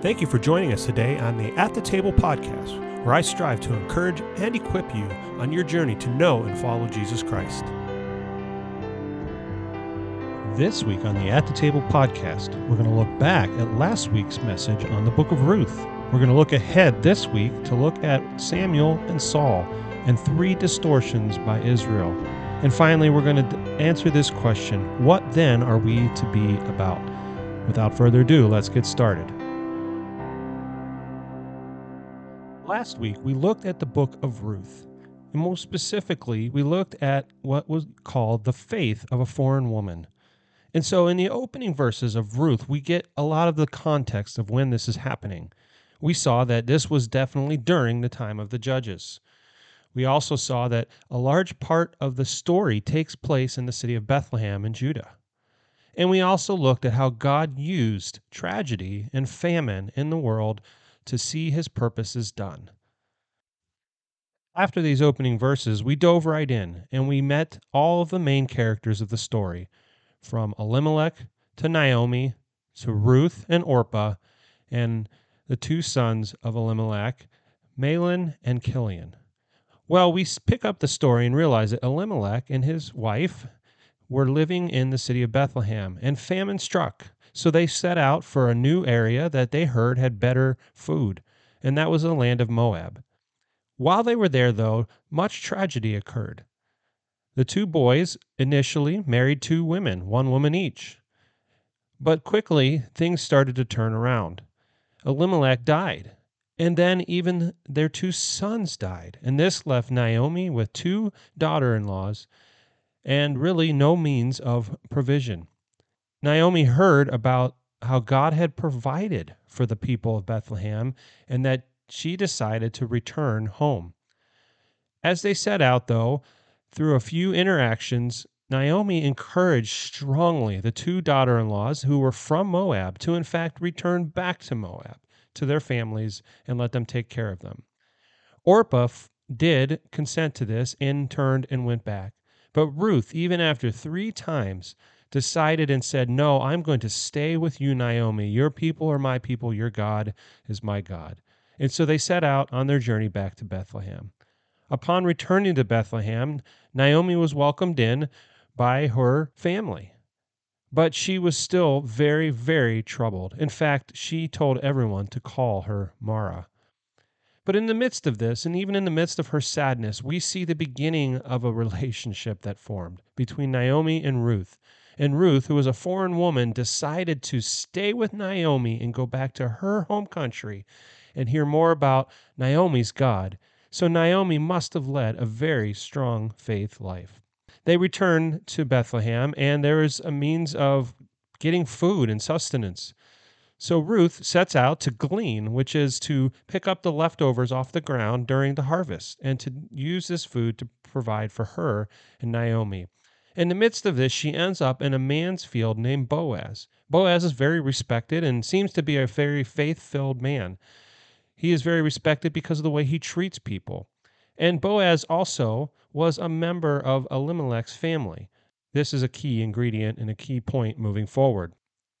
Thank you for joining us today on the At the Table podcast, where I strive to encourage and equip you on your journey to know and follow Jesus Christ. This week on the At the Table podcast, we're going to look back at last week's message on the book of Ruth. We're going to look ahead this week to look at Samuel and Saul and 3 distortions by Israel. And finally, we're going to answer this question: what then are we to be about? Without further ado, let's get started. Last week, we looked at the book of Ruth, and more specifically, we looked at what was called the faith of a foreign woman. And so in the opening verses of Ruth, we get a lot of the context of when this is happening. We saw that this was definitely during the time of the Judges. We also saw that a large part of the story takes place in the city of Bethlehem in Judah. And we also looked at how God used tragedy and famine in the world to see his purposes done. After these opening verses, we dove right in and we met all of the main characters of the story, from Elimelech to Naomi to Ruth and Orpah, and the 2 sons of Elimelech, Mahlon and Chilion. Well, we pick up the story and realize that Elimelech and his wife were living in the city of Bethlehem, and famine struck. So they set out for a new area that they heard had better food, and that was the land of Moab. While they were there, though, much tragedy occurred. The 2 boys initially married 2 women, 1 woman each. But quickly, things started to turn around. Elimelech died, and then even their 2 sons died, and this left Naomi with 2 daughter-in-laws and really no means of provision. Naomi heard about how God had provided for the people of Bethlehem and that she decided to return home. As they set out, though, through a few interactions, Naomi encouraged strongly the 2 daughter-in-laws who were from Moab to in fact return back to Moab, to their families, and let them take care of them. Orpah did consent to this and turned and went back. But Ruth, even after 3 times, decided and said, "No, I'm going to stay with you, Naomi. Your people are my people. Your God is my God." And so they set out on their journey back to Bethlehem. Upon returning to Bethlehem, Naomi was welcomed in by her family. But she was still very, very troubled. In fact, she told everyone to call her Mara. But in the midst of this, and even in the midst of her sadness, we see the beginning of a relationship that formed between Naomi and Ruth. And Ruth, who was a foreign woman, decided to stay with Naomi and go back to her home country and hear more about Naomi's God. So Naomi must have led a very strong faith life. They returned to Bethlehem, and there is a means of getting food and sustenance. So Ruth sets out to glean, which is to pick up the leftovers off the ground during the harvest and to use this food to provide for her and Naomi. In the midst of this, she ends up in a man's field named Boaz. Boaz is very respected and seems to be a very faith-filled man. He is very respected because of the way he treats people. And Boaz also was a member of Elimelech's family. This is a key ingredient and a key point moving forward.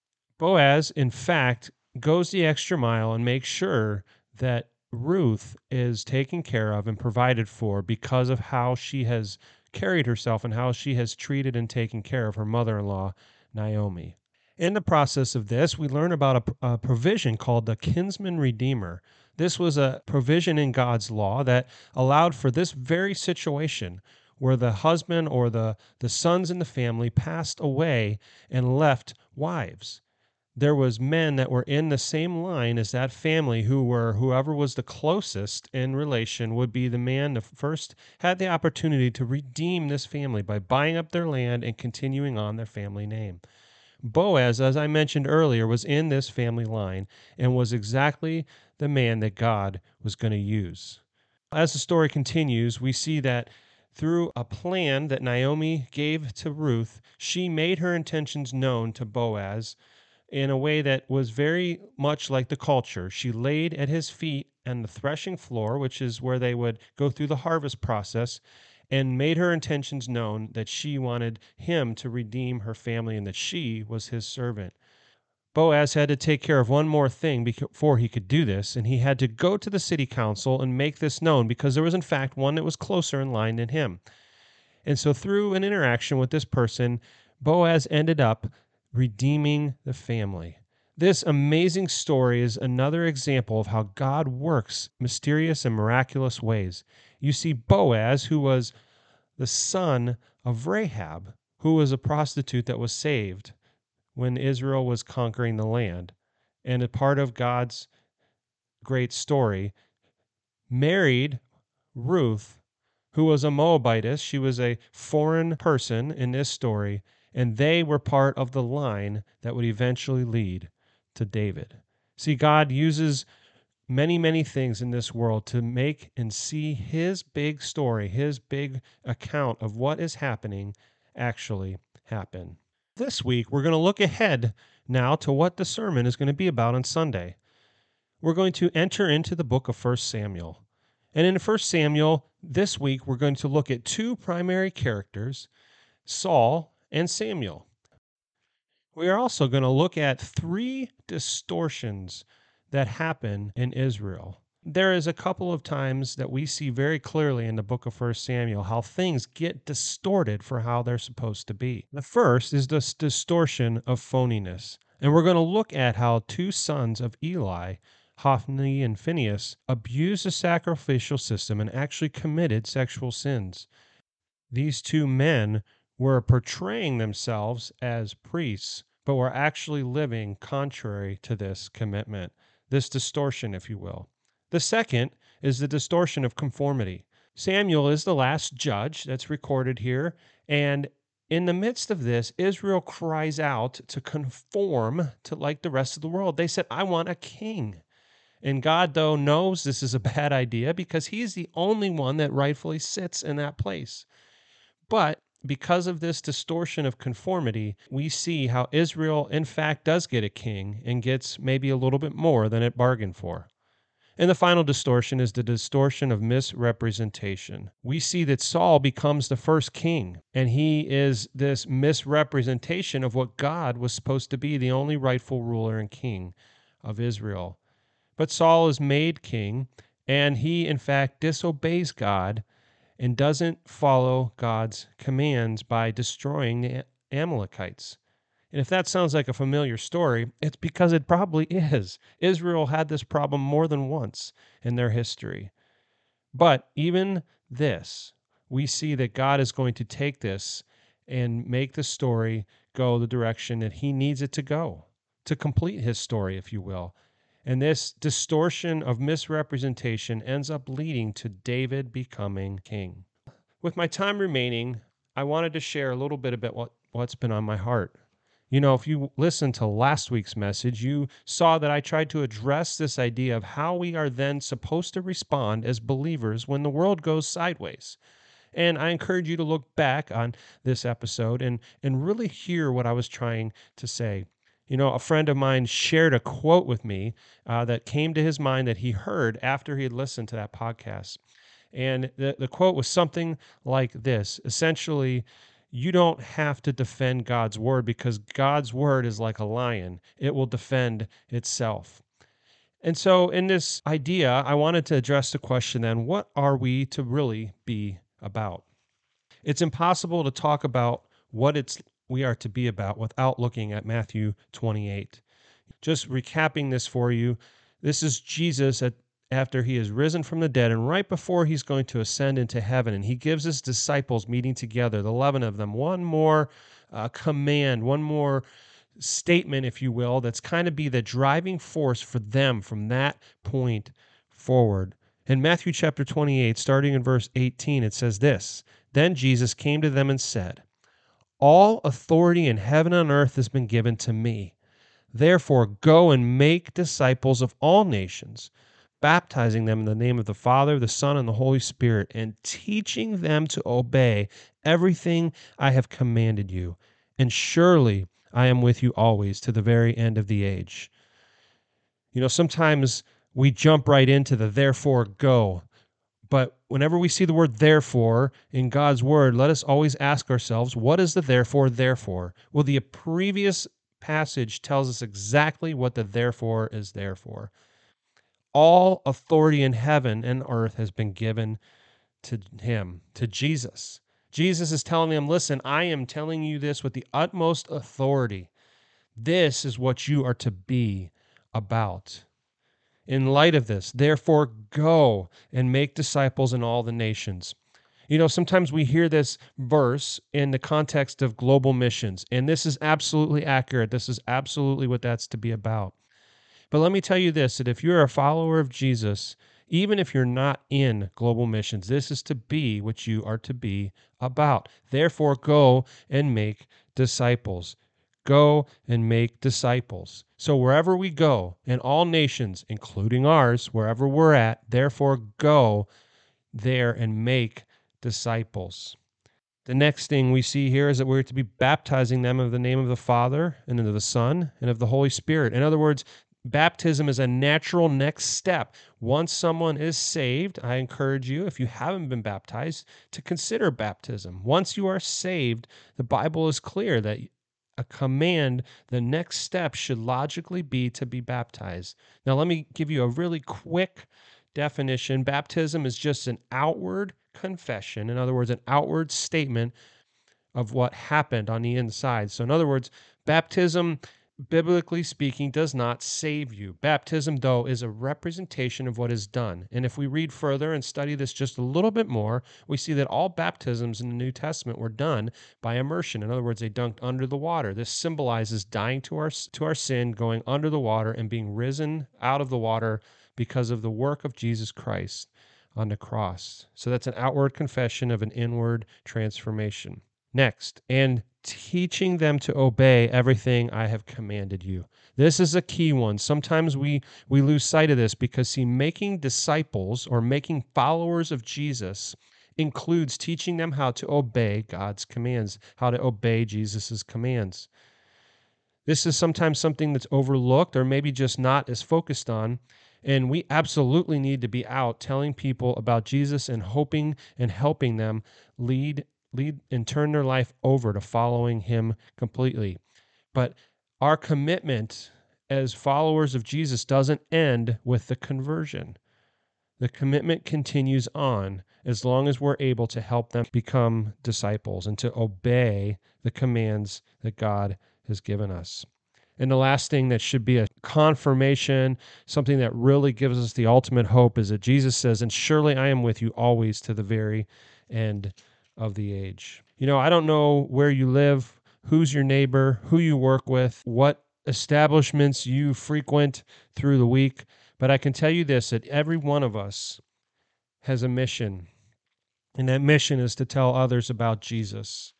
Boaz, in fact, goes the extra mile and makes sure that Ruth is taken care of and provided for because of how she has carried herself and how she has treated and taken care of her mother-in-law, Naomi. In the process of this, we learn about a provision called the kinsman redeemer. This was a provision in God's law that allowed for this very situation where the husband or the sons in the family passed away and left wives. There was men that were in the same line as that family whoever was the closest in relation would be the man that first had the opportunity to redeem this family by buying up their land and continuing on their family name. Boaz, as I mentioned earlier, was in this family line and was exactly the man that God was going to use. As the story continues, we see that through a plan that Naomi gave to Ruth, she made her intentions known to Boaz in a way that was very much like the culture. She laid at his feet on the threshing floor, which is where they would go through the harvest process, and made her intentions known that she wanted him to redeem her family and that she was his servant. Boaz had to take care of one more thing before he could do this, and he had to go to the city council and make this known because there was, in fact, one that was closer in line than him. And so, through an interaction with this person, Boaz ended up redeeming the family. This amazing story is another example of how God works mysterious and miraculous ways. You see, Boaz, who was the son of Rahab, who was a prostitute that was saved when Israel was conquering the land, and a part of God's great story, married Ruth, who was a Moabitess. She was a foreign person in this story, and they were part of the line that would eventually lead to David. See, God uses many, many things in this world to make and see his big story, his big account of what is happening actually happen. This week, we're going to look ahead now to what the sermon is going to be about on Sunday. We're going to enter into the book of 1 Samuel. And in 1 Samuel, this week, we're going to look at two primary characters, Saul and Samuel. We are also going to look at three distortions that happen in Israel. There is a couple of times that we see very clearly in the book of 1 Samuel how things get distorted for how they're supposed to be. The first is this distortion of phoniness. And we're going to look at how two sons of Eli, Hophni and Phinehas, abused the sacrificial system and actually committed sexual sins. These two men were portraying themselves as priests, but were actually living contrary to this commitment, this distortion, if you will. The second is the distortion of conformity. Samuel is the last judge that's recorded here, and in the midst of this, Israel cries out to conform to like the rest of the world. They said, I want a king. And God, though, knows this is a bad idea because he's the only one that rightfully sits in that place. But because of this distortion of conformity, we see how Israel, in fact, does get a king and gets maybe a little bit more than it bargained for. And the final distortion is the distortion of misrepresentation. We see that Saul becomes the first king, and he is this misrepresentation of what God was supposed to be, the only rightful ruler and king of Israel. But Saul is made king, and he, in fact, disobeys God and doesn't follow God's commands by destroying the Amalekites. And if that sounds like a familiar story, it's because it probably is. Israel had this problem more than once in their history. But even this, we see that God is going to take this and make the story go the direction that he needs it to go, to complete his story, if you will. And this distortion of misrepresentation ends up leading to David becoming king. With my time remaining, I wanted to share a little bit about what's been on my heart. You know, if you listened to last week's message, you saw that I tried to address this idea of how we are then supposed to respond as believers when the world goes sideways. And I encourage you to look back on this episode and really hear what I was trying to say. You know, a friend of mine shared a quote with me that came to his mind that he heard after he had listened to that podcast. And the quote was something like this. Essentially, you don't have to defend God's word because God's word is like a lion. It will defend itself. And so in this idea, I wanted to address the question then, what are we to really be about? It's impossible to talk about what we are to be about without looking at Matthew 28. Just recapping this for you, this is Jesus after he is risen from the dead and right before he's going to ascend into heaven. And he gives his disciples meeting together, the 11 of them, one more command, one more statement, if you will, that's kind of be the driving force for them from that point forward. In Matthew chapter 28, starting in verse 18, it says this, Then Jesus came to them and said, All authority in heaven and earth has been given to me. Therefore, go and make disciples of all nations, baptizing them in the name of the Father, the Son, and the Holy Spirit, and teaching them to obey everything I have commanded you. And surely I am with you always to the very end of the age. You know, sometimes we jump right into the therefore go. But whenever we see the word therefore in God's word, let us always ask ourselves, what is the therefore? Well, the previous passage tells us exactly what the therefore is there for. All authority in heaven and earth has been given to him, to Jesus. Jesus is telling them, listen, I am telling you this with the utmost authority. This is what you are to be about. In light of this, therefore, go and make disciples in all the nations. You know, sometimes we hear this verse in the context of global missions, and this is absolutely accurate. This is absolutely what that's to be about. But let me tell you this, that if you're a follower of Jesus, even if you're not in global missions, this is to be what you are to be about. Therefore, go and make disciples. Go and make disciples. So wherever we go, in all nations, including ours, wherever we're at, therefore go there and make disciples. The next thing we see here is that we're to be baptizing them of the name of the Father and of the Son and of the Holy Spirit. In other words, baptism is a natural next step. Once someone is saved, I encourage you, if you haven't been baptized, to consider baptism. Once you are saved, the Bible is clear that a command, the next step should logically be to be baptized. Now, let me give you a really quick definition. Baptism is just an outward confession. In other words, an outward statement of what happened on the inside. So, in other words, baptism, biblically speaking, does not save you. Baptism, though, is a representation of what is done. And if we read further and study this just a little bit more, we see that all baptisms in the New Testament were done by immersion. In other words, they dunked under the water. This symbolizes dying to our sin, going under the water, and being risen out of the water because of the work of Jesus Christ on the cross. So that's an outward confession of an inward transformation. Next, and teaching them to obey everything I have commanded you. This is a key one. Sometimes we lose sight of this because, see, making disciples or making followers of Jesus includes teaching them how to obey God's commands, how to obey Jesus's commands. This is sometimes something that's overlooked or maybe just not as focused on. And we absolutely need to be out telling people about Jesus and hoping and helping them lead and turn their life over to following him completely. But our commitment as followers of Jesus doesn't end with the conversion. The commitment continues on as long as we're able to help them become disciples and to obey the commands that God has given us. And the last thing that should be a confirmation, something that really gives us the ultimate hope, is that Jesus says, and surely I am with you always to the very end of the age. You know, I don't know where you live, who's your neighbor, who you work with, what establishments you frequent through the week, but I can tell you this, that every one of us has a mission, and that mission is to tell others about Jesus.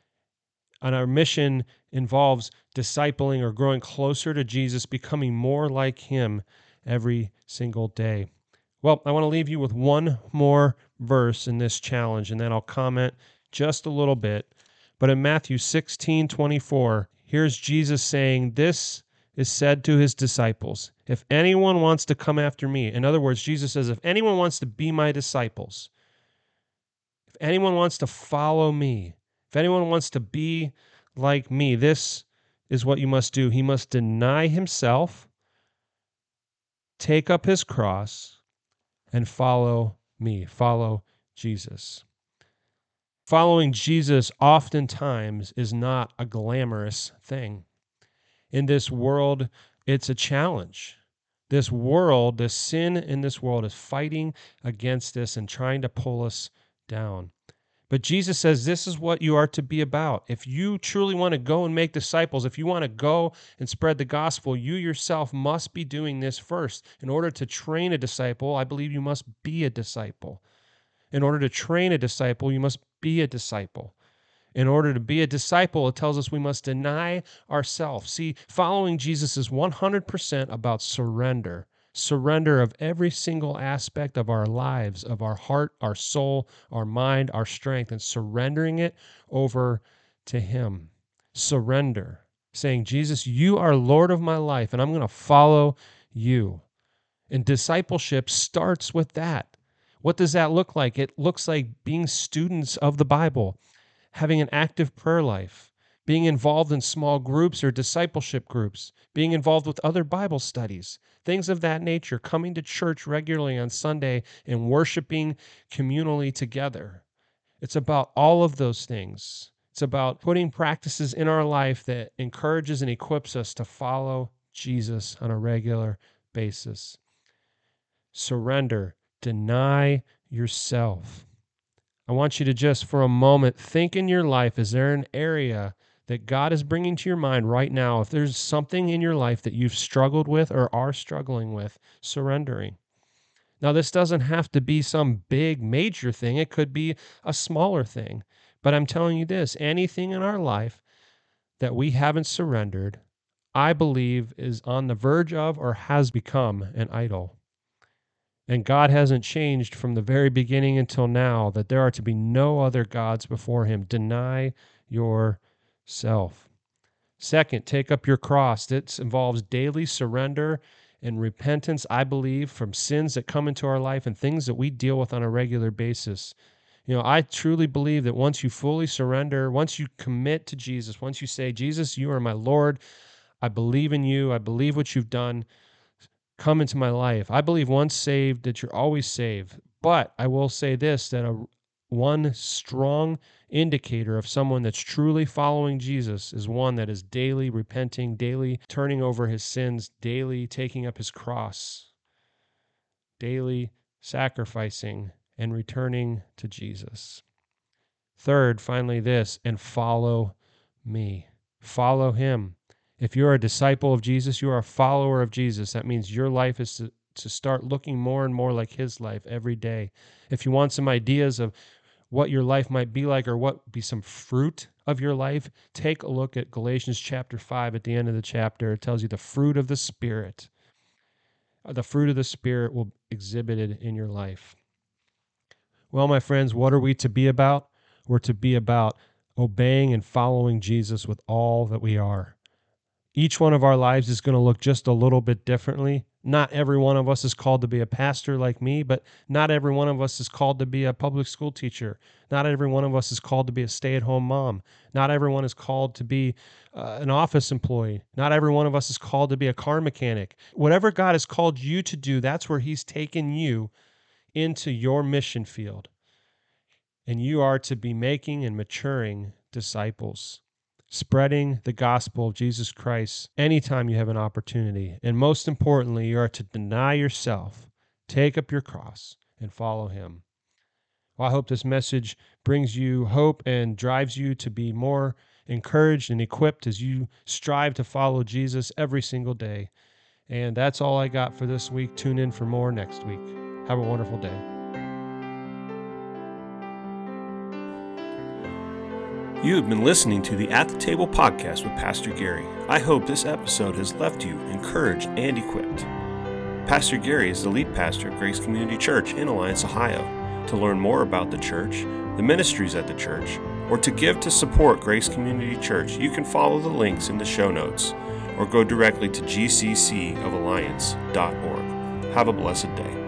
And our mission involves discipling or growing closer to Jesus, becoming more like him every single day. Well, I want to leave you with one more verse in this challenge, and then I'll comment just a little bit. But in Matthew 16:24, here's Jesus saying, this is said to his disciples, if anyone wants to come after me. In other words, Jesus says, if anyone wants to be my disciples, if anyone wants to follow me, if anyone wants to be like me, this is what you must do. He must deny himself, take up his cross, and follow me, follow Jesus. Following Jesus oftentimes is not a glamorous thing. In this world, it's a challenge. This world, the sin in this world is fighting against us and trying to pull us down. But Jesus says this is what you are to be about. If you truly want to go and make disciples, if you want to go and spread the gospel, you yourself must be doing this first. In order to train a disciple, I believe you must be a disciple. In order to train a disciple, you must be a disciple. In order to be a disciple, it tells us we must deny ourselves. See, following Jesus is 100% about surrender. Surrender of every single aspect of our lives, of our heart, our soul, our mind, our strength, and surrendering it over to him. Surrender. Saying, Jesus, you are Lord of my life, and I'm going to follow you. And discipleship starts with that. What does that look like? It looks like being students of the Bible, having an active prayer life, being involved in small groups or discipleship groups, being involved with other Bible studies, things of that nature, coming to church regularly on Sunday and worshiping communally together. It's about all of those things. It's about putting practices in our life that encourages and equips us to follow Jesus on a regular basis. Surrender. Deny yourself. I want you to just for a moment think in your life, is there an area that God is bringing to your mind right now? If there's something in your life that you've struggled with or are struggling with, surrendering. Now, this doesn't have to be some big major thing. It could be a smaller thing. But I'm telling you this, anything in our life that we haven't surrendered, I believe is on the verge of or has become an idol. And God hasn't changed from the very beginning until now, that there are to be no other gods before him. Deny yourself. Second, take up your cross. It involves daily surrender and repentance, I believe, from sins that come into our life and things that we deal with on a regular basis. I truly believe that once you fully surrender, once you commit to Jesus, once you say, Jesus, you are my Lord, I believe in you, I believe what you've done, come into my life. I believe once saved that you're always saved. But I will say this, that one strong indicator of someone that's truly following Jesus is one that is daily repenting, daily turning over his sins, daily taking up his cross, daily sacrificing and returning to Jesus. Third, finally this, and follow me. Follow him. If you're a disciple of Jesus, you are a follower of Jesus. That means your life is to start looking more and more like his life every day. If you want some ideas of what your life might be like or what be some fruit of your life, take a look at Galatians chapter 5 at the end of the chapter. It tells you the fruit of the Spirit. The fruit of the Spirit will be exhibited in your life. Well, my friends, what are we to be about? We're to be about obeying and following Jesus with all that we are. Each one of our lives is going to look just a little bit differently. Not every one of us is called to be a pastor like me, but not every one of us is called to be a public school teacher. Not every one of us is called to be a stay-at-home mom. Not everyone is called to be an office employee. Not every one of us is called to be a car mechanic. Whatever God has called you to do, that's where he's taken you into your mission field. And you are to be making and maturing disciples, spreading the gospel of Jesus Christ anytime you have an opportunity. And most importantly, you are to deny yourself, take up your cross, and follow him. Well, I hope this message brings you hope and drives you to be more encouraged and equipped as you strive to follow Jesus every single day. And that's all I got for this week. Tune in for more next week. Have a wonderful day. You have been listening to the At the Table podcast with Pastor Gary. I hope this episode has left you encouraged and equipped. Pastor Gary is the lead pastor at Grace Community Church in Alliance, Ohio. To learn more about the church, the ministries at the church, or to give to support Grace Community Church, you can follow the links in the show notes or go directly to gccofalliance.org. Have a blessed day.